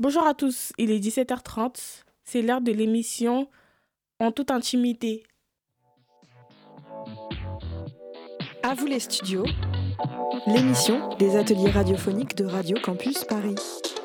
Bonjour à tous, il est 17h30. C'est l'heure de l'émission En toute intimité. À vous les studios, l'émission des ateliers radiophoniques de Radio Campus Paris.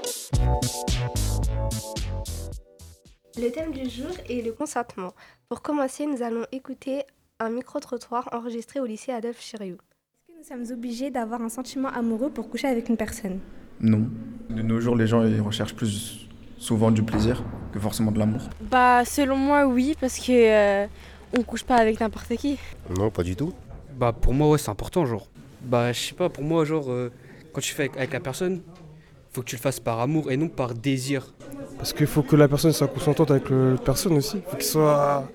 Le thème du jour est le consentement. Pour commencer, nous allons écouter un micro-trottoir enregistré au lycée Adolphe Chérieux. Est-ce que nous sommes obligés d'avoir un sentiment amoureux pour coucher avec une personne ? Non. De nos jours, les gens ils recherchent plus souvent du plaisir que forcément de l'amour. Selon moi, oui, parce que on couche pas avec n'importe qui. Non, pas du tout. Pour moi, ouais, c'est important, genre. Je sais pas, pour moi, genre, quand tu fais avec la personne, faut que tu le fasses par amour et non par désir. Parce qu'il faut que la personne soit consentante avec l'autre personne aussi. Il faut qu'il soit...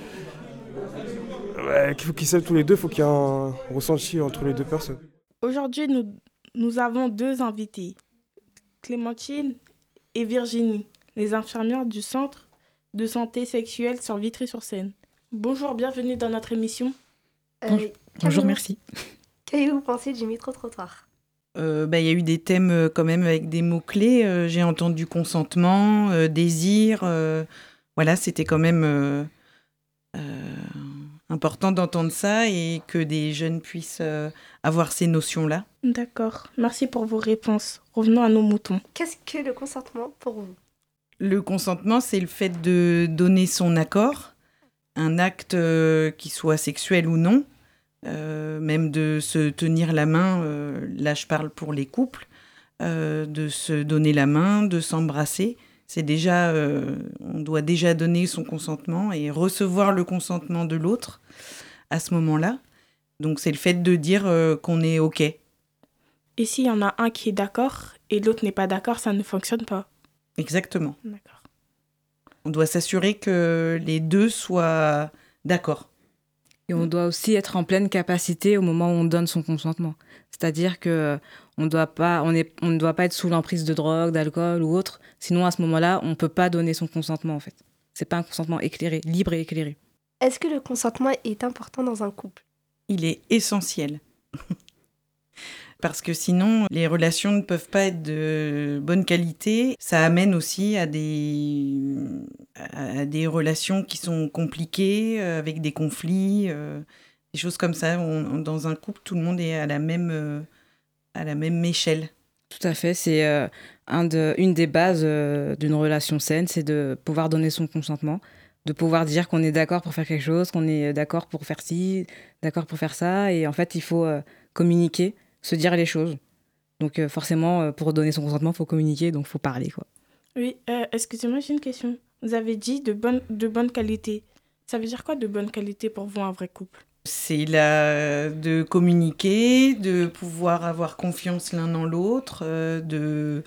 qu'il faut qu'ils s'aiment tous les deux, il faut qu'il y ait un ressenti entre les deux personnes. Aujourd'hui, nous avons deux invités, Clémentine et Virginie, les infirmières du centre de santé sexuelle sur Vitry-sur-Seine. Bonjour, bienvenue dans notre émission. Bonjour, merci. Qu'avez-vous pensé du micro-trottoir ? Il y a eu des thèmes quand même avec des mots-clés. J'ai entendu consentement, désir. Voilà, c'était quand même important d'entendre ça et que des jeunes puissent avoir ces notions-là. D'accord, merci pour vos réponses. Revenons à nos moutons. Qu'est-ce que le consentement pour vous ? Le consentement, c'est le fait de donner son accord, un acte qui soit sexuel ou non. Même de se tenir la main, là je parle pour les couples, de se donner la main, de s'embrasser. C'est déjà, on doit déjà donner son consentement et recevoir le consentement de l'autre à ce moment-là. Donc c'est le fait de dire qu'on est OK. Et s'il y en a un qui est d'accord et l'autre n'est pas d'accord, ça ne fonctionne pas. Exactement. D'accord. On doit s'assurer que les deux soient d'accord. Et on doit aussi être en pleine capacité au moment où on donne son consentement. C'est-à-dire qu'on ne doit pas être sous l'emprise de drogue, d'alcool ou autre. Sinon, à ce moment-là, on ne peut pas donner son consentement, en fait. Ce n'est pas un consentement éclairé, libre et éclairé. Est-ce que le consentement est important dans un couple ? Il est essentiel. Parce que sinon, les relations ne peuvent pas être de bonne qualité. Ça amène aussi à des relations qui sont compliquées, avec des conflits, des choses comme ça. Dans un couple, tout le monde est à la même échelle. Tout à fait. C'est une des bases d'une relation saine, c'est de pouvoir donner son consentement, de pouvoir dire qu'on est d'accord pour faire quelque chose, qu'on est d'accord pour faire ci, d'accord pour faire ça. Et en fait, il faut communiquer, se dire les choses. Donc forcément, pour donner son consentement, il faut communiquer, donc il faut parler, quoi. Oui, excusez-moi, j'ai une question. Vous avez dit de bonne qualité. Ça veut dire quoi de bonne qualité pour vous, un vrai couple ? C'est de communiquer, de pouvoir avoir confiance l'un dans l'autre, de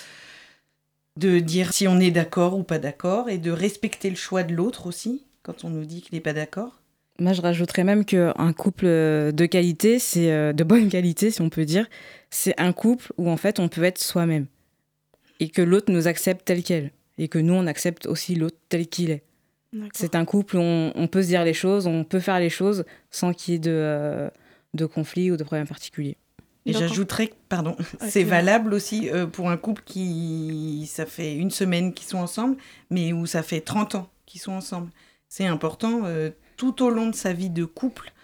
dire si on est d'accord ou pas d'accord, et de respecter le choix de l'autre aussi, quand on nous dit qu'il n'est pas d'accord. Moi, je rajouterais même qu'un couple de qualité, c'est de bonne qualité, si on peut dire, c'est un couple où en fait on peut être soi-même et que l'autre nous accepte tel quel et que nous on accepte aussi l'autre tel qu'il est. D'accord. C'est un couple où on peut se dire les choses, on peut faire les choses sans qu'il y ait de conflits ou de problèmes particuliers. Et j'ajouterais que, c'est valable aussi pour un couple ça fait une semaine qu'ils sont ensemble, mais où ça fait 30 ans qu'ils sont ensemble. C'est important tout au long de sa vie de couple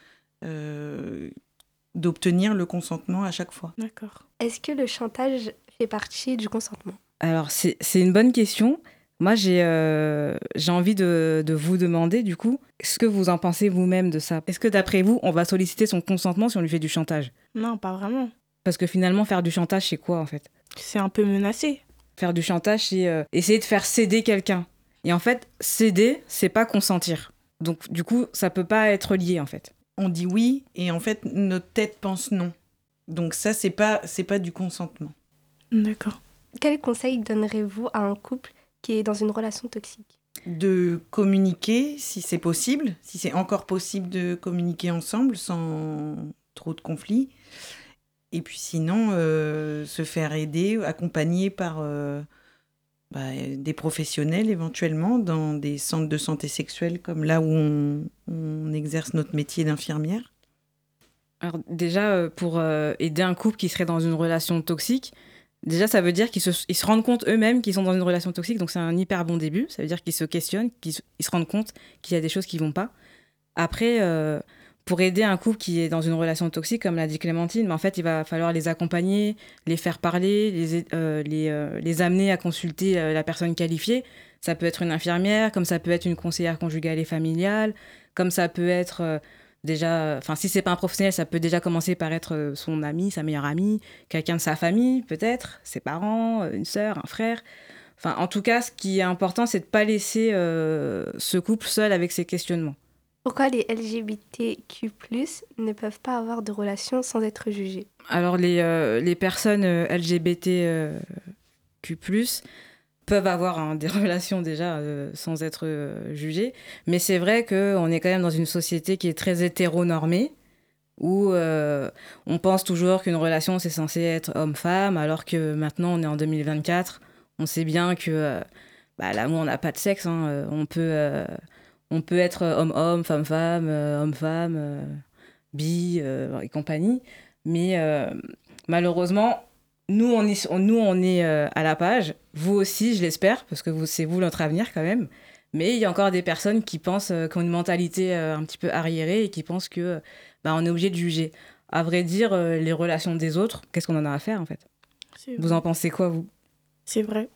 d'obtenir le consentement à chaque fois. D'accord. Est-ce que le chantage fait partie du consentement ? Alors, c'est une bonne question. Moi, j'ai envie de vous demander, du coup, ce que vous en pensez vous-même de ça. Est-ce que, d'après vous, on va solliciter son consentement si on lui fait du chantage ? Non, pas vraiment. Parce que finalement, faire du chantage, c'est quoi, en fait ? C'est un peu menacé. Faire du chantage, c'est essayer de faire céder quelqu'un. Et en fait, céder, c'est pas consentir. Donc, du coup, ça peut pas être lié, en fait. On dit oui, et en fait, notre tête pense non. Donc ça, c'est pas du consentement. D'accord. Quel conseil donnerez-vous à un couple qui est dans une relation toxique ? De communiquer, si c'est possible, si c'est encore possible de communiquer ensemble sans trop de conflits. Et puis sinon, se faire aider, accompagner par des professionnels éventuellement dans des centres de santé sexuelle comme là où on exerce notre métier d'infirmière. Alors déjà, pour aider un couple qui serait dans une relation toxique, Déjà, ça veut dire qu'ils se rendent compte eux-mêmes qu'ils sont dans une relation toxique, donc c'est un hyper bon début. Ça veut dire qu'ils se questionnent, qu'ils se rendent compte qu'il y a des choses qui vont pas. Après, pour aider un couple qui est dans une relation toxique, comme l'a dit Clémentine, mais en fait, il va falloir les accompagner, les faire parler, les amener à consulter la personne qualifiée. Ça peut être une infirmière, comme ça peut être une conseillère conjugale et familiale, comme ça peut être déjà... Enfin, si c'est pas un professionnel, ça peut déjà commencer par être son ami, sa meilleure amie, quelqu'un de sa famille, peut-être, ses parents, une sœur, un frère. Enfin, en tout cas, ce qui est important, c'est de pas laisser ce couple seul avec ses questionnements. Pourquoi les LGBTQ+, ne peuvent pas avoir de relation sans être jugés? Alors, les personnes LGBTQ+, peuvent avoir des relations déjà sans être jugées, mais c'est vrai qu'on est quand même dans une société qui est très hétéronormée, où on pense toujours qu'une relation, c'est censé être homme-femme, alors que maintenant, on est en 2024, on sait bien que l'amour n'a pas de sexe, hein, on peut être homme-homme, femme-femme, homme-femme, bi et compagnie. Mais malheureusement, nous, on est à la page. Vous aussi, je l'espère, parce que c'est vous notre avenir quand même. Mais il y a encore des personnes qui pensent, qui ont une mentalité un petit peu arriérée et qui pensent que on est obligé de juger. À vrai dire, les relations des autres, qu'est-ce qu'on en a à faire en fait? Vous en pensez quoi, vous? C'est vrai.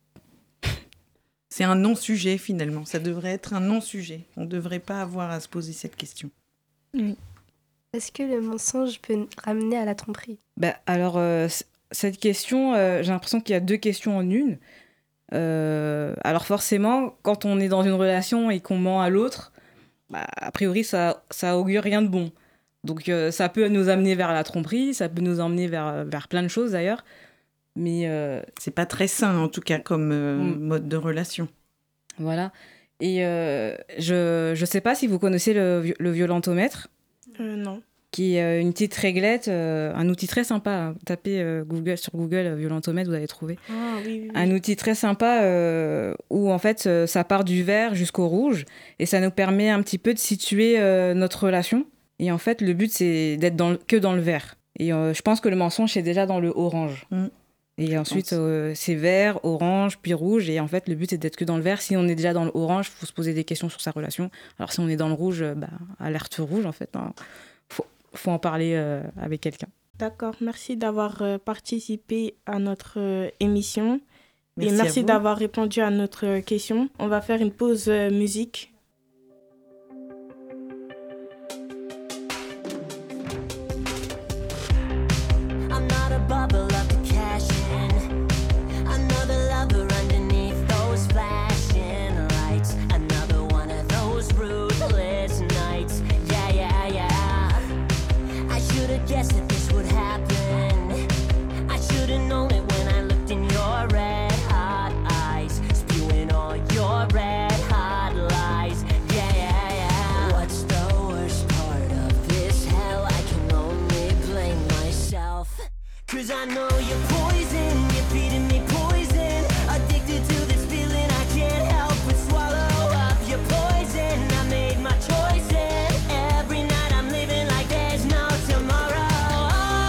C'est un non-sujet finalement, ça devrait être un non-sujet. On ne devrait pas avoir à se poser cette question. Oui. Est-ce que le mensonge peut ramener à la tromperie? Alors, cette question, j'ai l'impression qu'il y a deux questions en une. Alors forcément, quand on est dans une relation et qu'on ment à l'autre, a priori, ça augure rien de bon. Donc ça peut nous amener vers la tromperie, ça peut nous emmener vers plein de choses d'ailleurs. Mais c'est pas très sain en tout cas comme mode de relation. Voilà. Et je sais pas si vous connaissez le violentomètre. Non. Qui est une petite réglette, un outil très sympa. Tapez sur Google violentomètre, vous allez trouver. Ah, oui. Un outil très sympa où en fait ça part du vert jusqu'au rouge et ça nous permet un petit peu de situer notre relation. Et en fait, le but c'est d'être que dans le vert. Et je pense que le mensonge c'est déjà dans le orange. Et ensuite, c'est vert, orange, puis rouge. Et en fait, le but, c'est d'être que dans le vert. Si on est déjà dans le orange, il faut se poser des questions sur sa relation. Alors, si on est dans le rouge, alerte rouge, en fait. Faut en parler avec quelqu'un. D'accord. Merci d'avoir participé à notre émission. Merci et merci d'avoir répondu à notre question. On va faire une pause musique. Cause I know you're poison, you're feeding me poison. Addicted to this feeling, I can't help but swallow up your poison. I made my choice and every night I'm living like there's no tomorrow.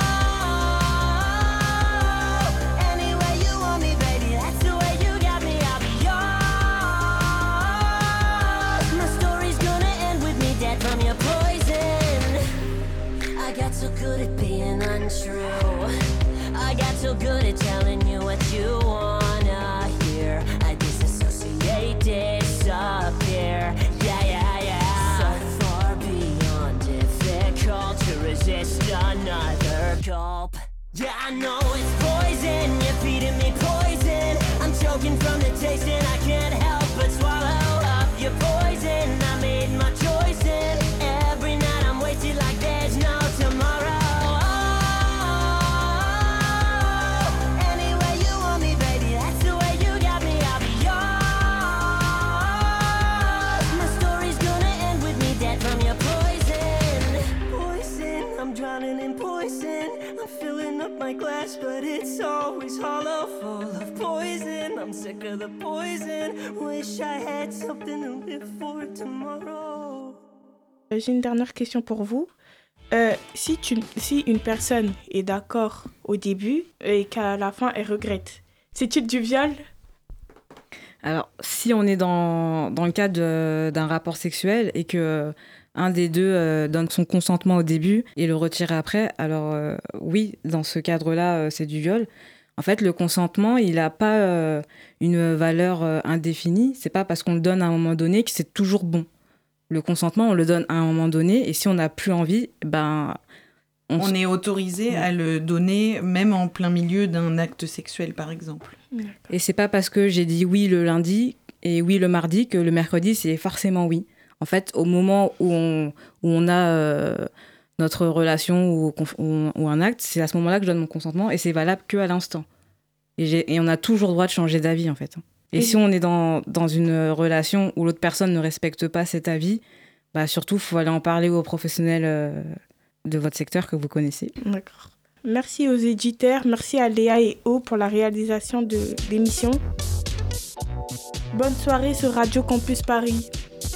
Anyway you want me, baby, that's the way you got me, I'll be yours. My story's gonna end with me dead from your poison. I got so good at being untrue. I got so good at telling you what you wanna hear. I disassociate, disappear. Yeah. So far beyond difficult to resist another gulp. Yeah, I know it's poison, you're feeding me poison. I'm choking from the taste and I can't help but swallow up your poison. I made my choice and every night I'm wasted like there's no tomorrow. My glass, but it's always hollow, full of poison. I'm sick of the poison. Wish I had something to live for tomorrow. J'ai une dernière question pour vous. Si une personne est d'accord au début et qu'à la fin elle regrette, c'est-il du viol ? Alors, si on est dans le cadre d'un rapport sexuel et que un des deux donne son consentement au début et le retire après, alors oui, dans ce cadre-là, c'est du viol. En fait, le consentement, il n'a pas une valeur indéfinie. C'est pas parce qu'on le donne à un moment donné que c'est toujours bon. Le consentement, on le donne à un moment donné et si on n'a plus envie, on est autorisé à le donner même en plein milieu d'un acte sexuel, par exemple. Et c'est pas parce que j'ai dit oui le lundi et oui le mardi que le mercredi, c'est forcément oui. En fait, au moment où on a notre relation ou un acte, c'est à ce moment-là que je donne mon consentement et c'est valable qu'à l'instant. Et on a toujours le droit de changer d'avis, en fait. Et si on est dans une relation où l'autre personne ne respecte pas cet avis, surtout, il faut aller en parler aux professionnels de votre secteur que vous connaissez. D'accord. Merci aux éditeurs, merci à Léa et O pour la réalisation de l'émission. Bonne soirée sur Radio Campus Paris.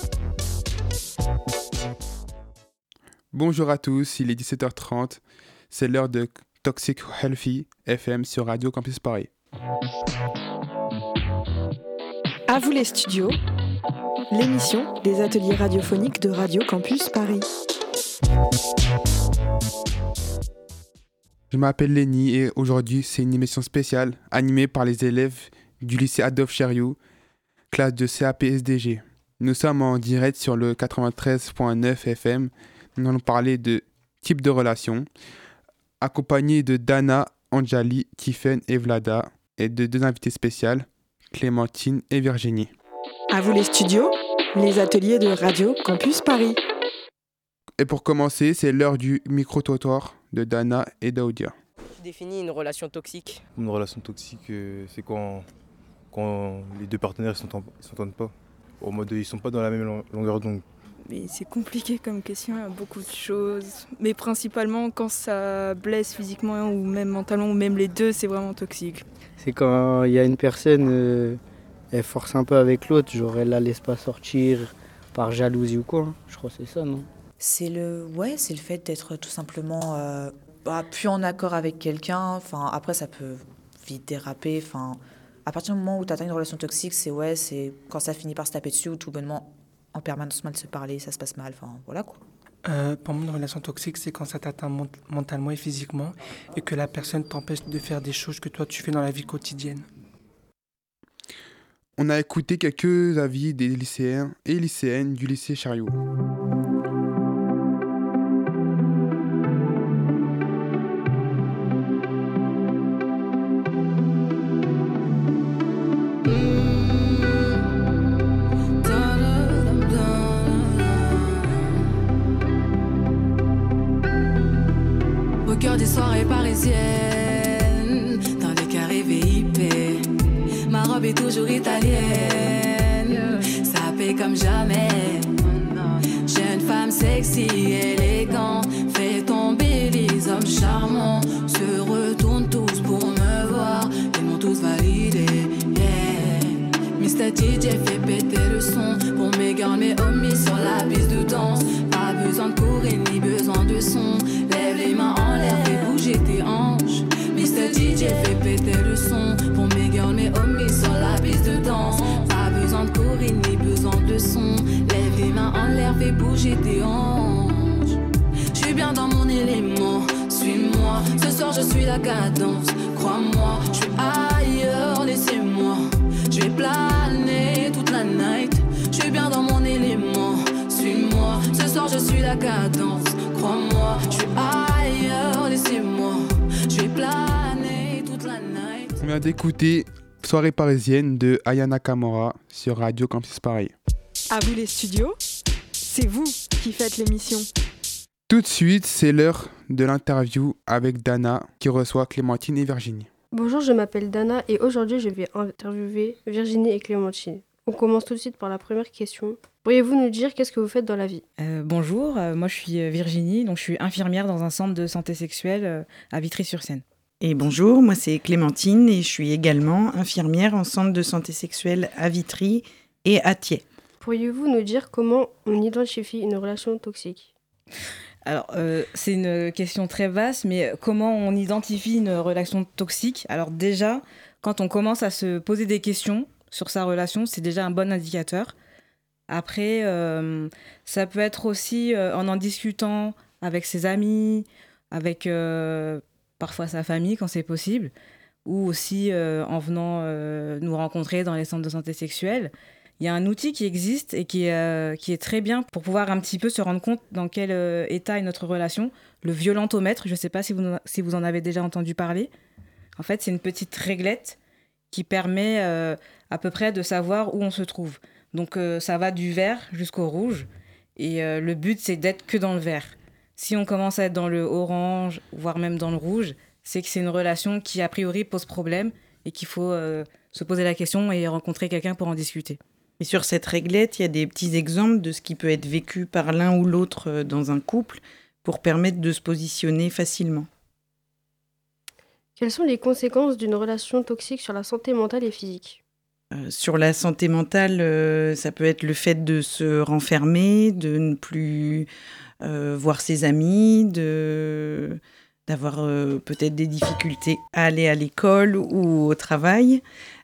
Bonjour à tous, il est 17h30, c'est l'heure de Toxic Healthy FM sur Radio Campus Paris. À vous les studios, l'émission des ateliers radiophoniques de Radio Campus Paris. Je m'appelle Lenny et aujourd'hui c'est une émission spéciale animée par les élèves du lycée Adolphe Chériou, classe de CAP-SDG. Nous sommes en direct sur le 93.9 FM. Nous allons parler de type de relation, accompagnés de Dana, Anjali, Tiffen et Vlada, et de deux invités spéciales, Clémentine et Virginie. À vous les studios, les ateliers de Radio Campus Paris. Et pour commencer, c'est l'heure du micro-trottoir de Dana et Daoudia. Tu définis une relation toxique ? Une relation toxique, c'est quand les deux partenaires ne s'entendent pas. Au mode, ils ne sont pas dans la même longueur d'onde. Mais c'est compliqué comme question, il y a beaucoup de choses. Mais principalement quand ça blesse physiquement ou même mentalement, ou même les deux, c'est vraiment toxique. C'est quand il y a une personne, elle force un peu avec l'autre, genre elle la laisse pas sortir par jalousie ou quoi. Je crois que c'est ça, non ? C'est le fait d'être tout simplement plus en accord avec quelqu'un. Enfin, après, ça peut vite déraper. Enfin, à partir du moment où tu atteins une relation toxique, c'est quand ça finit par se taper dessus ou tout bonnement en permanence mal se parler, ça se passe mal, enfin voilà quoi. Pour moi, une relation toxique, c'est quand ça t'atteint mentalement et physiquement et que la personne t'empêche de faire des choses que toi tu fais dans la vie quotidienne. On a écouté quelques avis des lycéens et lycéennes du lycée Chériou. Des soirées parisiennes, dans les carrés VIP. Ma robe est toujours italienne, sapée comme jamais. Jeune femme sexy, élégant, fait tomber les hommes charmants. Se retournent tous pour me voir, ils m'ont tous validé. Yeah. Mr. DJ fait péter le son pour mes gars, mes homies sur la piste de danse. Pas besoin de courir ni besoin de son. Lève les mains en l'air, fais bouger tes hanches. Mr. DJ fait péter le son pour mes girls, mes homies sur la piste de danse. Pas besoin de courir ni besoin de son. Lève les mains en l'air, fais bouger tes hanches. Je suis bien dans mon élément, suis-moi. Ce soir je suis la cadence, crois-moi. Je suis ailleurs, laissez-moi. Je vais planer toute la night. Je suis bien dans mon élément, suis-moi. Ce soir je suis la cadence, crois-moi. Je suis ailleurs, laissez-moi. Je vais planer toute la night. On vient d'écouter Soirée parisienne de Ayana Kamora sur Radio Campus Paris. À vous les studios, c'est vous qui faites l'émission. Tout de suite, c'est l'heure de l'interview avec Dana qui reçoit Clémentine et Virginie. Bonjour, je m'appelle Dana et aujourd'hui je vais interviewer Virginie et Clémentine. On commence tout de suite par la première question. Pourriez-vous nous dire qu'est-ce que vous faites dans la vie ? Bonjour, moi je suis Virginie, donc je suis infirmière dans un centre de santé sexuelle à Vitry-sur-Seine. Et bonjour, moi c'est Clémentine et je suis également infirmière en centre de santé sexuelle à Vitry et à Thiais. Pourriez-vous nous dire comment on identifie une relation toxique ? Alors, c'est une question très vaste, mais comment on identifie une relation toxique? Alors déjà, quand on commence à se poser des questions sur sa relation, c'est déjà un bon indicateur. Après, ça peut être aussi en discutant avec ses amis, avec parfois sa famille quand c'est possible, ou aussi en venant nous rencontrer dans les centres de santé sexuelle. Il y a un outil qui existe et qui est très bien pour pouvoir un petit peu se rendre compte dans quel état est notre relation. Le violentomètre, je ne sais pas si vous en avez déjà entendu parler. En fait, c'est une petite réglette qui permet à peu près de savoir où on se trouve. Donc ça va du vert jusqu'au rouge. Et le but, c'est d'être que dans le vert. Si on commence à être dans le orange, voire même dans le rouge, c'est que c'est une relation qui, a priori, pose problème et qu'il faut se poser la question et rencontrer quelqu'un pour en discuter. Et sur cette réglette, il y a des petits exemples de ce qui peut être vécu par l'un ou l'autre dans un couple pour permettre de se positionner facilement. Quelles sont les conséquences d'une relation toxique sur la santé mentale et physique ? Sur la santé mentale, ça peut être le fait de se renfermer, de ne plus voir ses amis, d'avoir peut-être des difficultés à aller à l'école ou au travail.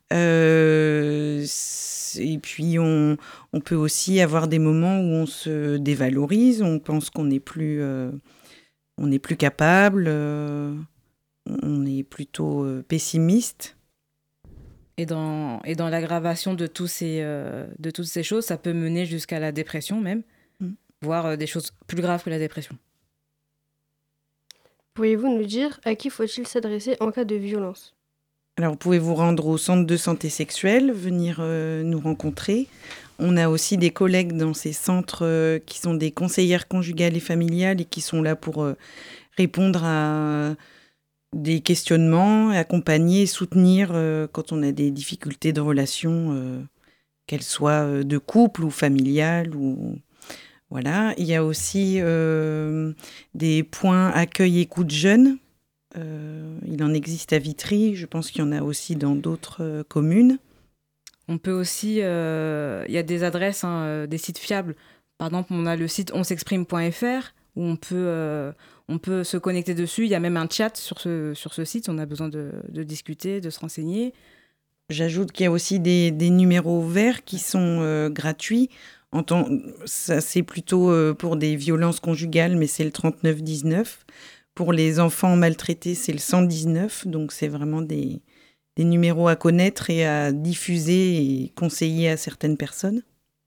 Et puis, on peut aussi avoir des moments où on se dévalorise, on pense qu'on n'est plus capable, on est plutôt pessimiste. Et dans l'aggravation de toutes ces choses, ça peut mener jusqu'à la dépression même, voire des choses plus graves que la dépression. Pourriez-vous nous dire à qui faut-il s'adresser en cas de violence ? Alors, vous pouvez vous rendre au centre de santé sexuelle, venir nous rencontrer. On a aussi des collègues dans ces centres qui sont des conseillères conjugales et familiales et qui sont là pour répondre à des questionnements, accompagner et soutenir quand on a des difficultés de relation, qu'elles soient de couple ou familiales. Voilà. Il y a aussi des points accueil-écoute jeunes. Il en existe à Vitry, je pense qu'il y en a aussi dans d'autres communes. On peut aussi, il y a des adresses, des sites fiables. Par exemple, on a le site onsexprime.fr où on peut se connecter dessus. Il y a même un chat sur ce site, on a besoin de discuter, de se renseigner. J'ajoute qu'il y a aussi des numéros verts qui sont gratuits. Ça, c'est plutôt pour des violences conjugales, mais c'est le 3919. Pour les enfants maltraités, c'est le 119, donc c'est vraiment des numéros à connaître et à diffuser et conseiller à certaines personnes.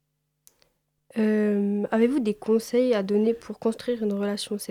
Avez-vous des conseils à donner pour construire une relation saine ?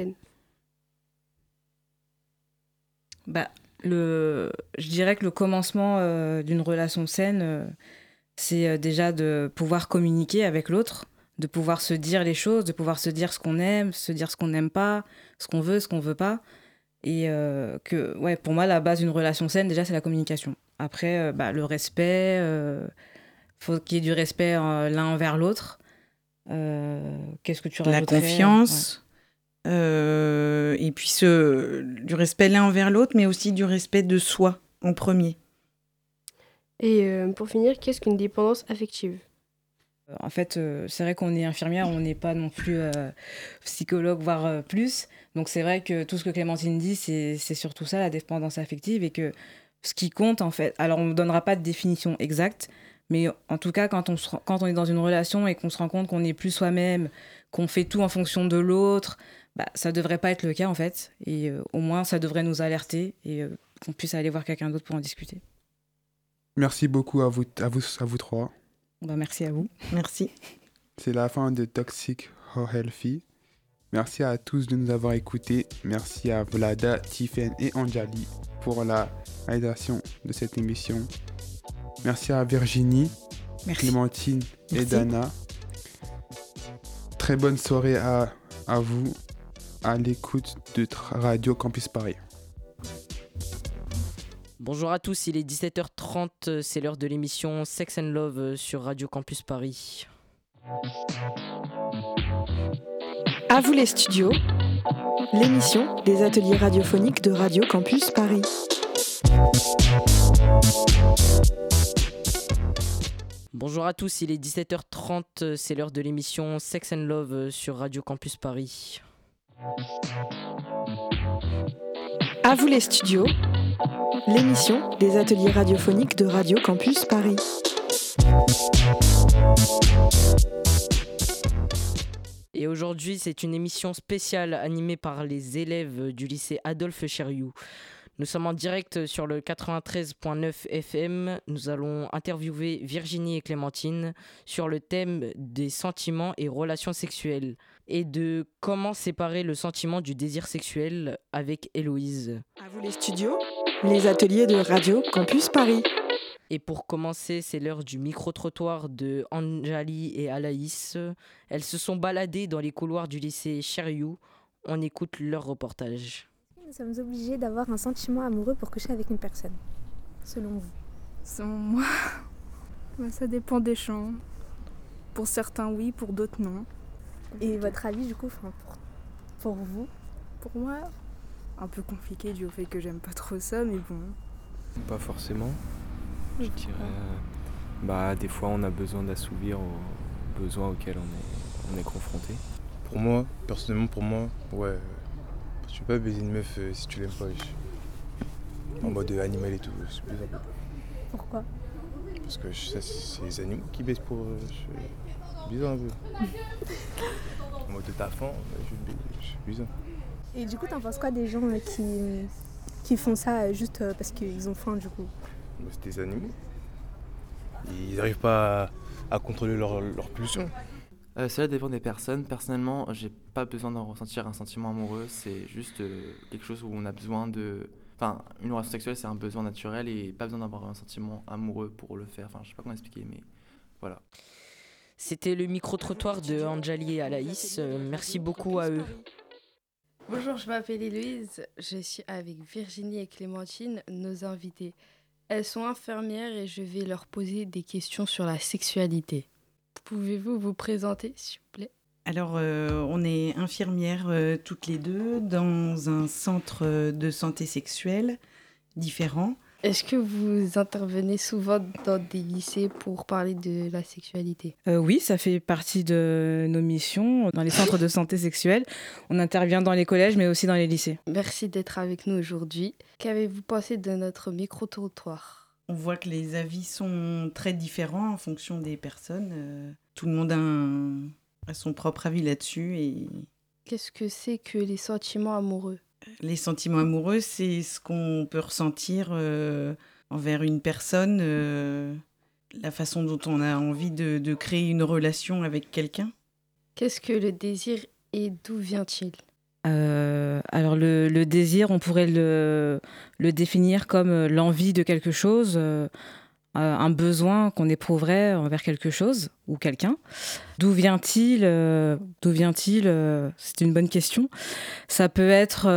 Je dirais que le commencement d'une relation saine, c'est déjà de pouvoir communiquer avec l'autre, de pouvoir se dire les choses, de pouvoir se dire ce qu'on aime, se dire ce qu'on n'aime pas, ce qu'on veut pas. Et pour moi, la base d'une relation saine, déjà, c'est la communication. Après, le respect, faut qu'il y ait du respect l'un envers l'autre. Qu'est-ce que tu rajouterais ? La confiance, et puis du respect l'un envers l'autre, mais aussi du respect de soi en premier. Et pour finir, qu'est-ce qu'une dépendance affective ? En fait, c'est vrai qu'on est infirmière, on n'est pas non plus psychologue, voire plus. Donc c'est vrai que tout ce que Clémentine dit, c'est surtout ça, la dépendance affective. Et que ce qui compte, en fait, alors on ne donnera pas de définition exacte, mais en tout cas, quand on est dans une relation et qu'on se rend compte qu'on n'est plus soi-même, qu'on fait tout en fonction de l'autre, ça ne devrait pas être le cas, en fait. Et au moins, ça devrait nous alerter et qu'on puisse aller voir quelqu'un d'autre pour en discuter. Merci beaucoup à vous trois. Merci à vous. Merci. C'est la fin de Toxic or Healthy. Merci à tous de nous avoir écoutés. Merci à Vlada, Tiffen et Anjali pour la réalisation de cette émission. Merci à Virginie, Clémentine et Dana. Très bonne soirée à vous à l'écoute de Radio Campus Paris. Bonjour à tous, il est 17h30, c'est l'heure de l'émission Sex and Love sur Radio Campus Paris. À vous les studios, l'émission des ateliers radiophoniques de Radio Campus Paris. Bonjour à tous, il est 17h30, c'est l'heure de l'émission Sex and Love sur Radio Campus Paris. À vous les studios, l'émission des ateliers radiophoniques de Radio Campus Paris. Et aujourd'hui, c'est une émission spéciale animée par les élèves du lycée Adolphe Chériou. Nous sommes en direct sur le 93.9 FM. Nous allons interviewer Virginie et Clémentine sur le thème des sentiments et relations sexuelles et de comment séparer le sentiment du désir sexuel avec Héloïse. À vous les studios, les ateliers de Radio Campus Paris. Et pour commencer, c'est l'heure du micro-trottoir de Anjali et Alaïs. Elles se sont baladées dans les couloirs du lycée Chériou. On écoute leur reportage. Nous sommes obligés d'avoir un sentiment amoureux pour coucher avec une personne, selon vous? Selon moi, ça dépend des gens. Pour certains, oui, pour d'autres, non. Et votre avis, du coup, pour vous? Pour moi, un peu compliqué dû au fait que j'aime pas trop ça, mais bon. Pas forcément. Je dirais, des fois, on a besoin d'assouvir aux besoins auxquels on est confronté. Pour moi, personnellement, ouais. Tu peux pas baiser une meuf si tu l'aimes pas. En mode animal et tout, c'est plus un peu. Pourquoi? Parce que ça, c'est les animaux qui baissent pour. C'est bizarre un peu. En mode tafant, c'est bizarre. Et du coup, t'en penses quoi des gens qui font ça juste parce qu'ils ont faim, du coup? C'est des animaux. Ils n'arrivent pas à contrôler leur pulsion. Cela dépend des personnes. Personnellement, j'ai pas besoin d'en ressentir un sentiment amoureux. C'est juste quelque chose où on a besoin de... Enfin, une relation sexuelle, c'est un besoin naturel et pas besoin d'avoir un sentiment amoureux pour le faire. Enfin, je sais pas comment expliquer, mais voilà. C'était le micro-trottoir de Anjali et Alaïs. Merci beaucoup à eux. Bonjour, je m'appelle Héloïse. Je suis avec Virginie et Clémentine, nos invitées. Elles sont infirmières et je vais leur poser des questions sur la sexualité. Pouvez-vous vous présenter, s'il vous plaît? Alors, on est infirmières toutes les deux dans un centre de santé sexuelle différent. Est-ce que vous intervenez souvent dans des lycées pour parler de la sexualité? Oui, ça fait partie de nos missions dans les centres de santé sexuelle. On intervient dans les collèges, mais aussi dans les lycées. Merci d'être avec nous aujourd'hui. Qu'avez-vous pensé de notre micro-trottoir? On voit que les avis sont très différents en fonction des personnes. Tout le monde a son propre avis là-dessus. Et... Qu'est-ce que c'est que les sentiments amoureux? Les sentiments amoureux, c'est ce qu'on peut ressentir envers une personne, la façon dont on a envie de créer une relation avec quelqu'un. Qu'est-ce que le désir et d'où vient-il? Alors le désir, on pourrait le définir comme l'envie de quelque chose, un besoin qu'on éprouverait envers quelque chose ou quelqu'un. D'où vient-il? C'est une bonne question. Ça peut être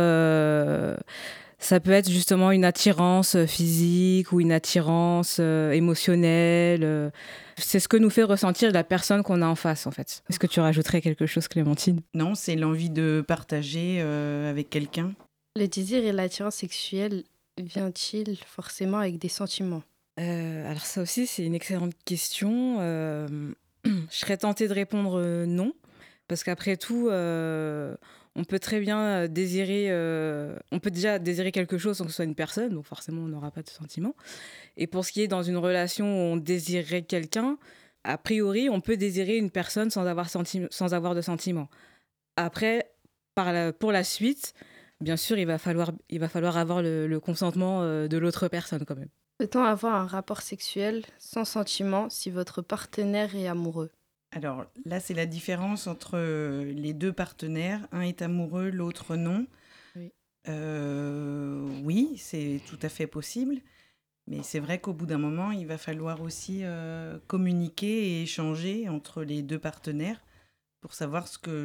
justement une attirance physique ou une attirance émotionnelle. C'est ce que nous fait ressentir la personne qu'on a en face, en fait. Est-ce que tu rajouterais quelque chose, Clémentine? Non, c'est l'envie de partager avec quelqu'un. Le désir et l'attirance sexuelle vient-il forcément avec des sentiments? Alors ça aussi, c'est une excellente question. Je serais tentée de répondre non, parce qu'après tout... on peut très bien désirer... on peut déjà désirer quelque chose sans que ce soit une personne, donc forcément, on n'aura pas de sentiments. Et pour ce qui est dans une relation où on désirerait quelqu'un, a priori, on peut désirer une personne sans avoir de sentiments. Après, pour la suite, bien sûr, il va falloir avoir le consentement de l'autre personne quand même. Peut-on avoir un rapport sexuel sans sentiments si votre partenaire est amoureux? Alors là, c'est la différence entre les deux partenaires. Un est amoureux, l'autre non. Oui. Oui, c'est tout à fait possible. Mais c'est vrai qu'au bout d'un moment, il va falloir aussi communiquer et échanger entre les deux partenaires pour savoir ce que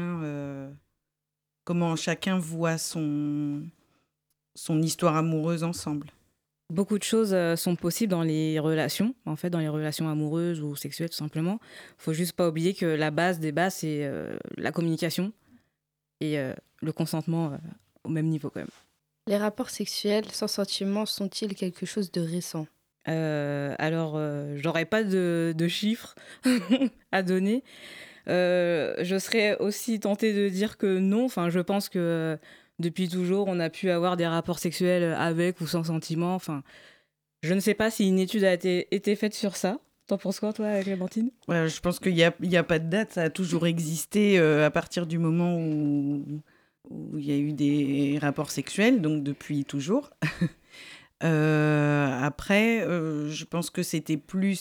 comment chacun voit son histoire amoureuse ensemble. Beaucoup de choses sont possibles dans les relations, en fait, dans les relations amoureuses ou sexuelles, tout simplement. Il ne faut juste pas oublier que la base des bases, c'est la communication et le consentement au même niveau, quand même. Les rapports sexuels sans sentiments sont-ils quelque chose de récent? Alors, j'aurais pas de chiffres à donner. Je serais aussi tentée de dire que non. Enfin, je pense que depuis toujours, on a pu avoir des rapports sexuels avec ou sans sentiment. Enfin, je ne sais pas si une étude a été faite sur ça. T'en penses quoi, toi, Clémentine ? Je pense qu'il n'y a pas de date, ça a toujours existé à partir du moment où il y a eu des rapports sexuels, donc depuis toujours. Après, je pense que c'était plus...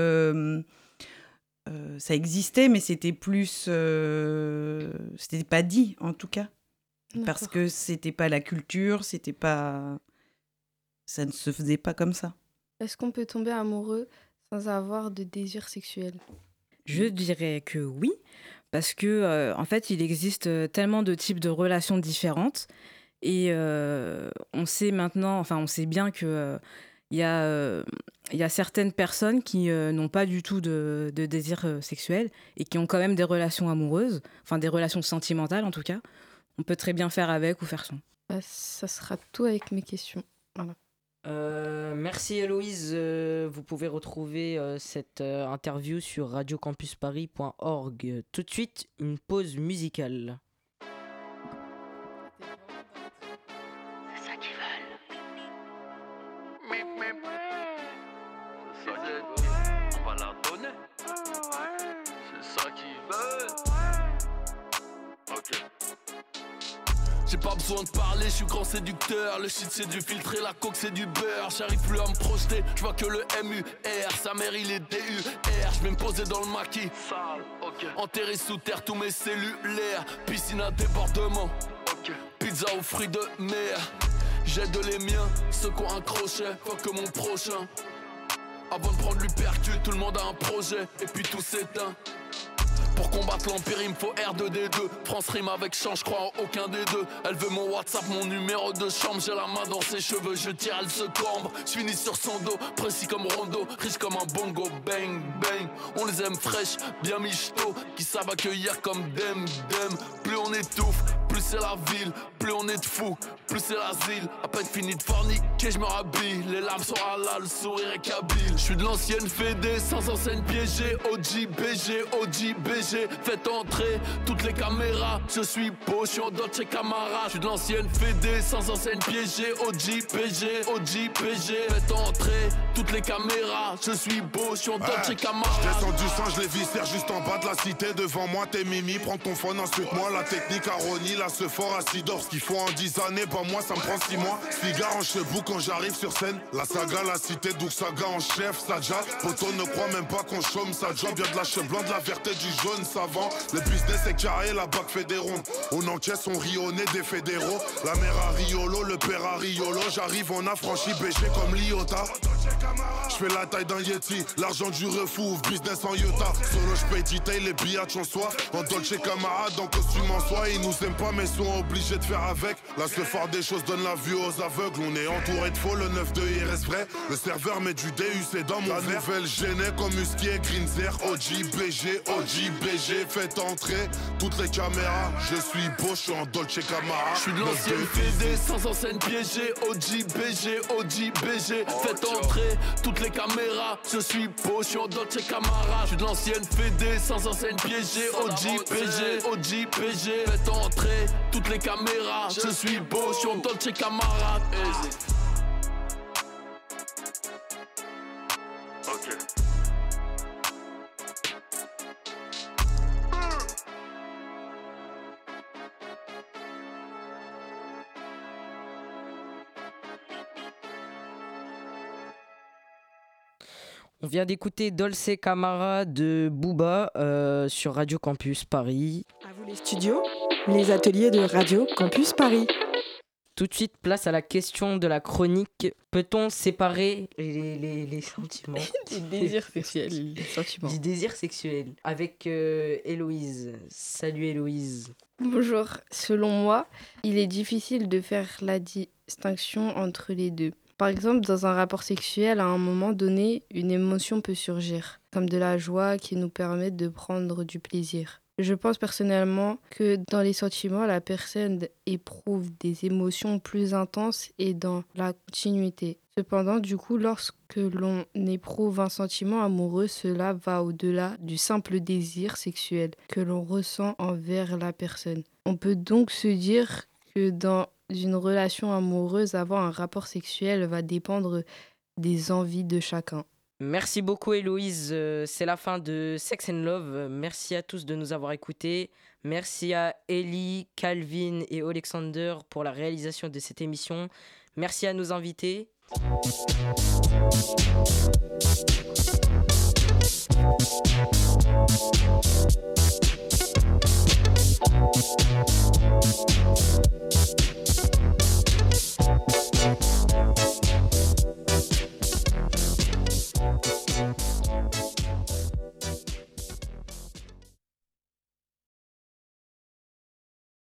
ça existait, mais c'était plus... c'était pas dit, en tout cas. D'accord. Parce que c'était pas la culture, c'était pas... Ça ne se faisait pas comme ça. Est-ce qu'on peut tomber amoureux sans avoir de désir sexuel ? Je dirais que oui, parce que en fait, il existe tellement de types de relations différentes et on sait maintenant, enfin, on sait bien que il y a certaines personnes qui n'ont pas du tout de désir sexuel et qui ont quand même des relations amoureuses, enfin des relations sentimentales en tout cas. On peut très bien faire avec ou faire sans. Ça sera tout avec mes questions. Voilà. Merci Héloïse. Vous pouvez retrouver cette interview sur radiocampusparis.org. Tout de suite, une pause musicale. C'est ça qu'ils veulent. C'est ça qu'ils veulent. On va leur donner. C'est ça qu'ils veulent. Ok. J'ai pas besoin de parler, je suis grand séducteur. Le shit c'est du filtre et la coke c'est du beurre. J'arrive plus à me projeter, je vois que le MUR. Sa mère il est DUR. Je vais me poser dans le maquis. Enterré sous terre tous mes cellulaires. Piscine à débordement. Pizza aux fruits de mer. J'aide les miens, ceux qui ont un crochet. Faut que mon prochain. Avant de prendre l'hypercute, tout le monde a un projet. Et puis tout s'éteint. Pour combattre l'empire, il me faut R2D2. France rime avec chant, je crois en aucun des deux. Elle veut mon WhatsApp, mon numéro de chambre. J'ai la main dans ses cheveux, je tire, elle se cambre. Je finis sur son dos, précis comme Rondo. Riche comme un bongo, bang, bang. On les aime fraîches, bien michto. Qui savent accueillir comme dem. Plus on étouffe, plus c'est la ville. Plus on est de fous, plus c'est l'asile. À peine fini de forniquer, je me rhabille. Les larmes sont halal, le sourire est kabyle. Je suis de l'ancienne Fédé, sans enseigne piégée. OG, BG. Faites entrer toutes les caméras. Je suis beau, je suis en Dolce Camara. Je suis de l'ancienne Fédé, sans enseigne piégée. OG, PG. Faites entrer toutes les caméras. Je suis beau, je suis en Dolce Camara. Je descends du sang, je les viscère juste en bas de la cité. Devant moi, t'es Mimi, prends ton phone, ensuite moi. La technique à Ronnie, la Sephora à Sidor. Ce qu'il faut en 10 années, bah moi ça me prend 6 mois. Cigare en chebou quand j'arrive sur scène. La saga, la cité, Doug Saga en chef, Saja. Poto ne croit même pas qu'on chôme sa job. Y'a de la cheveux blanc, de la verte et du jaune. Savant, le business est carré, la bac fait des rondes. On encaisse, on rit au nez des fédéraux. La mère à Riolo, le père à Riolo. J'arrive, on a franchi BG comme l'Iota. J'fais la taille d'un Yeti, l'argent du refou, business en Utah. Solo j'paye detail, les billets en soi. En Dolce camarade, en costume en soie. Ils nous aiment pas mais sont obligés de faire avec. Là ce fort des choses donne la vue aux aveugles. On est entouré de faux, le 9-2 il reste vrai. Le serveur met du DUC dans mon verre. La nouvelle gênée comme Husky et Greenzer. OG, BG, faites entrer toutes les caméras. Je suis beau, je suis en Dolce Camara. Je suis de l'ancienne Fédé, sans enseigne piégée. OG, BG. Faites entrer toutes les caméras. Je suis beau, je suis en Dolce Camara. Je suis de l'ancienne Fédé, sans enseigne piégée. OG, PG. Faites entrer toutes les caméras. Je suis beau, je suis en Dolce Camara. Ok. On vient d'écouter Dolce Camara de Booba sur Radio Campus Paris. À vous les studios, les ateliers de Radio Campus Paris. Tout de suite, place à la question de la chronique. Peut-on séparer les sentiments du désir sexuel, les sentiments. Du désir sexuel. Avec Héloïse. Salut Héloïse. Bonjour. Selon moi, il est difficile de faire la distinction entre les deux. Par exemple, dans un rapport sexuel, à un moment donné, une émotion peut surgir, comme de la joie qui nous permet de prendre du plaisir. Je pense personnellement que dans les sentiments, la personne éprouve des émotions plus intenses et dans la continuité. Cependant, du coup, lorsque l'on éprouve un sentiment amoureux, cela va au-delà du simple désir sexuel que l'on ressent envers la personne. On peut donc se dire que dans une relation amoureuse, avoir un rapport sexuel va dépendre des envies de chacun. Merci beaucoup Héloïse, c'est la fin de Sex and Love. Merci à tous de nous avoir écoutés. Merci à Ellie, Calvin et Alexander pour la réalisation de cette émission. Merci à nos invités.